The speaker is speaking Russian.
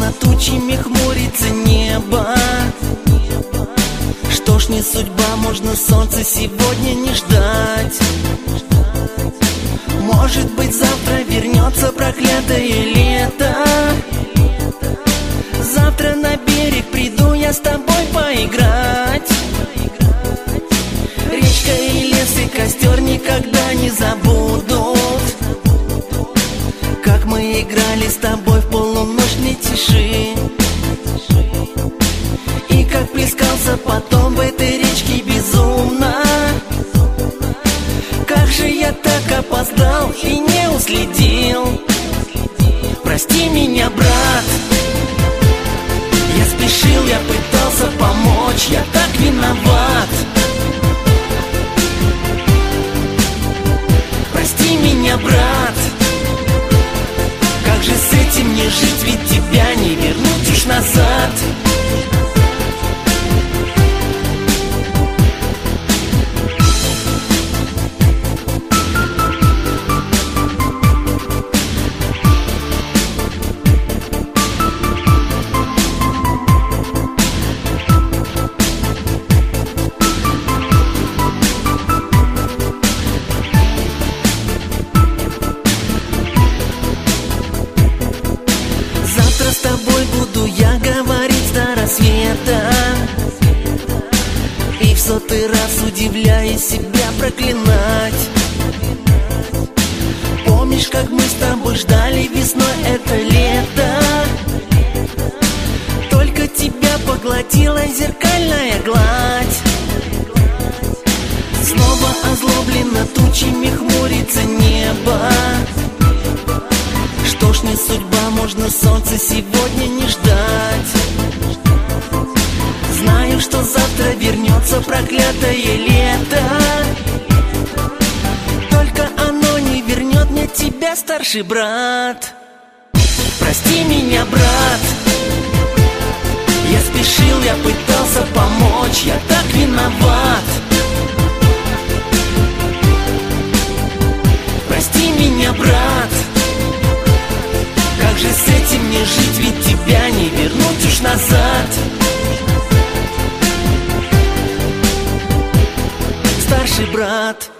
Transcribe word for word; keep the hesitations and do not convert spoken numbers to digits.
над тучами хмурится небо. Что ж не судьба, можно солнца сегодня не ждать. Может быть, завтра вернется проклятое лето. Завтра на берег приду я с тобой поиграть. Речка и лес и костер никогда не забудут, как мы играли с тобой в полуночной тиши. И как плескался потом в этой речке безумно. Как же я так опоздал и не уследил. Прости меня, брат. Я спешил, я пытался помочь, я так виноват. Прости меня, брат. Как же с этим мне жить, ведь тебя не вернуть уж назад. С тобой буду я говорить до рассвета, и в сотый раз удивляя себя проклинать. Помнишь, как мы с тобой ждали весной это лето? Только тебя поглотила зеркальная гладь. Снова озлобленно тучами хмурится небо. Что ж не судьба, можно солнца сегодня не ждать. Знаю, что завтра вернется проклятое лето. Только оно не вернет мне тебя, старший брат. Прости меня, брат. Я спешил, я пытался помочь, я так виноват. Прости меня, брат. Как же с этим мне жить, ведь тебя не вернуть уж назад. Старший брат.